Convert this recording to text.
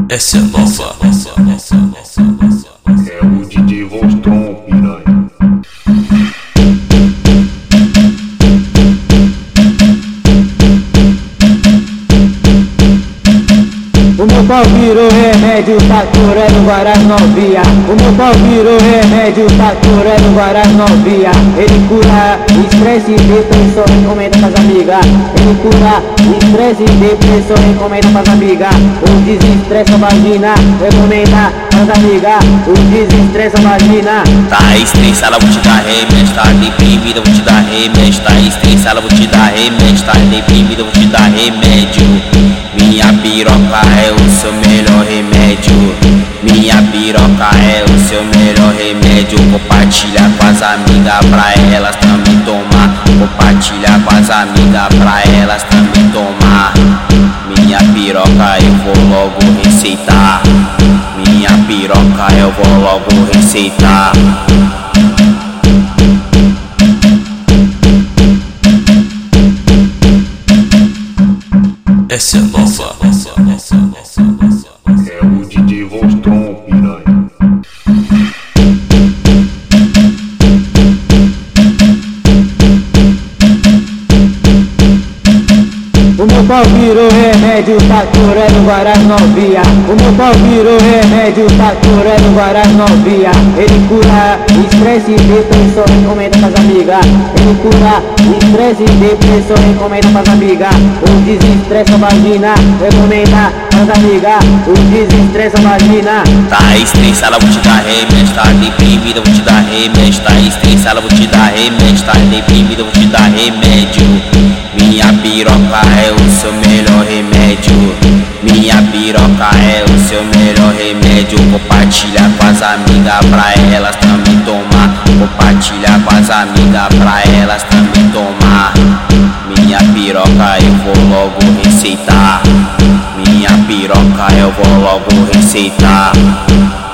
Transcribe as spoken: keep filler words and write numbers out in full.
Essa é nova. É o D J Volstron, piranha. O meu pau virou remédio, tá curando várias novinha. O meu pau virou remédio, tá curando várias novinha. Ele cura estresse e depressão, recomenda pras amigas. Ele cura estresse e depressão, recomenda pras amigas. O desestressa a vagina, recomenda pras amigas. O desestressa a vagina. Tá estressada, vou te dar remédio. Tá deprimida, vou te dar remédio. Tá estressada, vou te dar remédio. Tá deprimida, vou te dar remédio. Minha piroca é o seu melhor remédio. Minha piroca é o seu melhor remédio. Compartilha com as amigas pra elas também tomar. Compartilha com as amigas pra elas também tomar. Minha piroca eu vou logo receitar. Minha piroca eu vou logo receitar. Essa é nova. É o D J Volstron, piranha. O meu pau virou remédio, tá curando várias novinha. O meu pau virou remédio, tá curando várias novinha. Ele cura estresse e depressão, recomenda pras amigas. Ele cura estresse e depressão, recomenda pras amigas. O desestressa a vagina, recomenda pras amigas. O desestressa a vagina. Tá estressada, vou te dar remédio. Tá deprimida, vou te dar remédio. Tá estressada, vou te dar remédio. Tá deprimida, vou te dar remédio. Minha piroca é o seu melhor remédio. Minha piroca é o seu melhor remédio. Compartilha com as amigas pra elas também tomar. Compartilha com as amigas pra elas também tomar. Minha piroca eu vou logo receitar. Minha piroca eu vou logo receitar.